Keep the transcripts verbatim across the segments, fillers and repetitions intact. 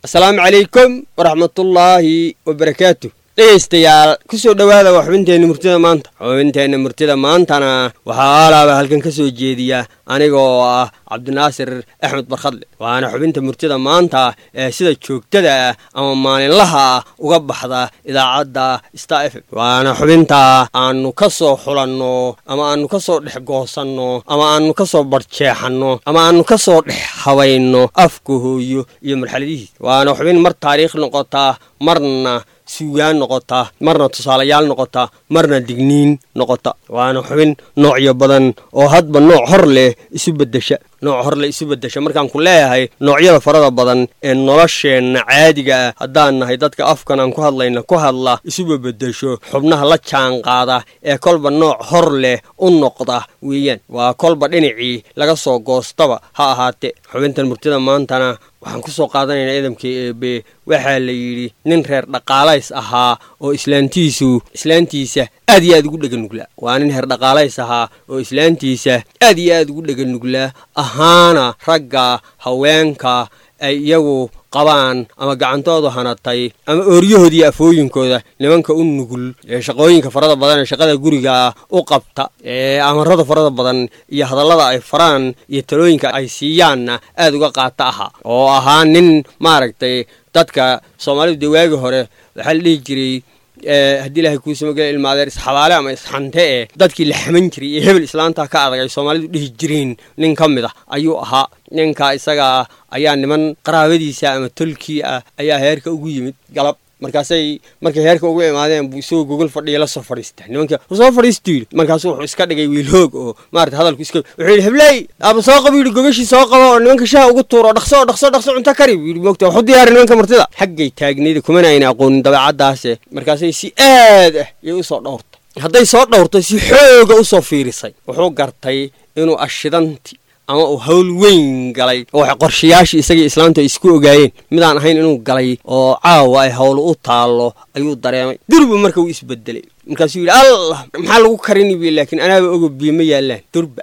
السلام عليكم ورحمة الله وبركاته. dhegeystayaal ku soo dhawaada waxbinteena murtida maanta waxbinteena murtida maantana waxa alaaba halkan ka soo jeediya anigoo ah Cabdinaasir Axmed Barkhadle waana xubinta murtida maanta ee sida joogtada ama maalinlaha uga baxda idaacadda Star F M waana xubinta aanu ka soo xulanno ama aanu ka soo dhex goosanno ama aanu ka soo barjeexanno ama aanu ka soo dhex hawayno afku hooyo iyo marxaladihiisa waana xubin mar taariikh noqota marna suugaan noqota marna tusaalayaal noqota marna digniin noqota waana xubin noocyo badan oo hadba nooc hor leh isu bedesha nooc hor leh isu bedesha markaan ku leeyahay noocyada farada badan ee nolosheena caadiga ah haddaan nahay dadka afkan aan ku hadlayna ku hadla isu bedesho xubnaha la jaan qaada ee kolba nooc hor leh u noqda weeyaan waa kolba dhinacii laga soo goostaba ha ahaatee xubintan murtida maantana waxaan ku soo qaadanaynaa idamkii eebe waxaa la yidhi nin reer dhaqaalays ahaa oo islaantiisu islaantiisa aad iyo aad ugu dhagan nuglaa waa nin reer dhaqaalays ahaa oo islaantiisa aad iyo aad ugu dhagan nuglaa ahaana ragga haweenka ay iyagu qabaan ama gacantooda hanatay ama ooryahood iyo afooyinkooda nimanka u nugul ee shaqooyinka farada badan ee shaqada guriga u qabta ee amarada farada badan iyo hadallada ay faraan iyo talooyinka ay siiyaanna aad uga qaata aha oo ahaa nin maaragtay dadka Soomaalidu waagi hore waxa la dhihi jiray haddii ilaahay kuu samagay ilmaadeer isxabaale ama isxante ee dadkii la xaman jiray ee hebel islaanta ka adag ay Soomaalidu dhihi jireen nin ka mid ah ayuu ahaa ninka isaga ayaa niman qaraabadiisa ama tolkii ah ayaa heerka ugu yimid galab markaasay markay heerka ugu imaadeen buu soo Google fadhiyo la soo fadhiistay nimanka soo fadhiistay markaas wuxuu iska dhigay wiil hoog oo maartay hadalku iska wuxuu yiri heblay aba soo qabiil gogashi soo qabo oo nimanka shaah ugu tuuro dhaqso dhaqso dhaqso cunta kari wiil moogta wuxuu diyaarin nimanka martida xaggay taagneed kuma ayna aqoon dabeecadaas markaasay si aad ah iyo u soo dhawrtay hadday soo dhawrtay si xooga u soo fiirisay wuxuu gartay inuu ashidanti ama uu hawl weyn galay oo qorshayaashii isaga islaanta isku ogaayeen midaan ahayn inuu galay oo caawa ay hawl u taalo ayuu dareemay durba marka uu isbedelay markaas uu yiri allah maxaa lagu karini bi laakiin anaaba ogo biima yaalaan durba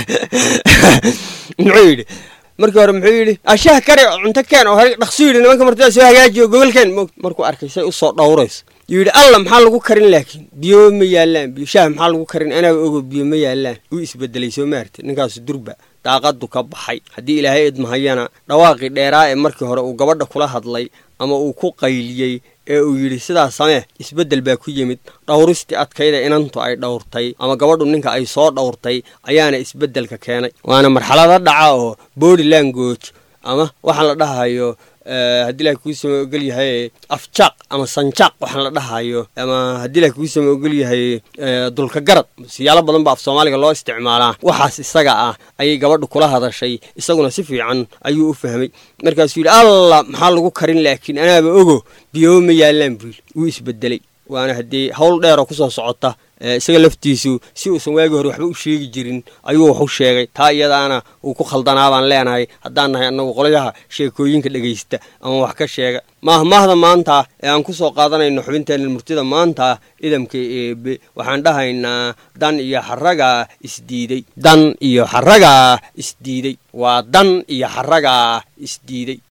nuurid markii hore muxuu yiri ashaah kare cunta keen oo hore dhaqso yiri nimanka martida soo hagaajiyo gobolkeen markuu arkay say u soo dhawrays yiri allah maxaa lagu karin laakiin biyo ma yaalaan biyo shaah maxaa lagu karin anaaba ogo biyo ma yaalaan uu isbedelay soo maartay ninkaas durba daaqadu ka baxay hadii ilaahay idmahayana dhawaaqi dheeraa ee markii hore uu gabadha kula hadlay ama uu ku qayliyay ee uu yiri sidaas samee isbedel baa ku yimid dhawristi adkayda inantu ay dhawrtay ama gabadhu ninka ay soo dhawrtay ayaana isbedelka keenay waana marxalada dhaca oo body language ama waxa la dhahayo haddii la ku soo ogol yahay afjaq ama sanjaq waxa la dhahayo ama haddii la ku soo ogol yahay dulka garad siyaalo badan baa af Soomaaliga loo isticmaalaa waxaas isaga ah ay gabadhu kula hadashay isaguna si fiican ayuu u fahmay markaas uu allah maxaa lagu karin laakiin anaaba ogo biyo ma yaalaan buu uu isbedelay waana hadii hawl dheer oo ku soo socota isaga laftiisu si uu san waagi hore waxba u sheegi jirin ayuu wuxuu sheegay taa iyadaana uu ku khaldanaabaan leenahay haddaan nahay annagu qolayaha sheekooyinka dhageysta ama wax ka sheega maahmaahda maanta ee aan ku soo qaadanayno xubinteena murtida maanta idamka eebe waxaan dhahaynaa dan iyo xaraga isdiiday dan iyo xaraga isdiiday waa dan iyo xaraga isdiiday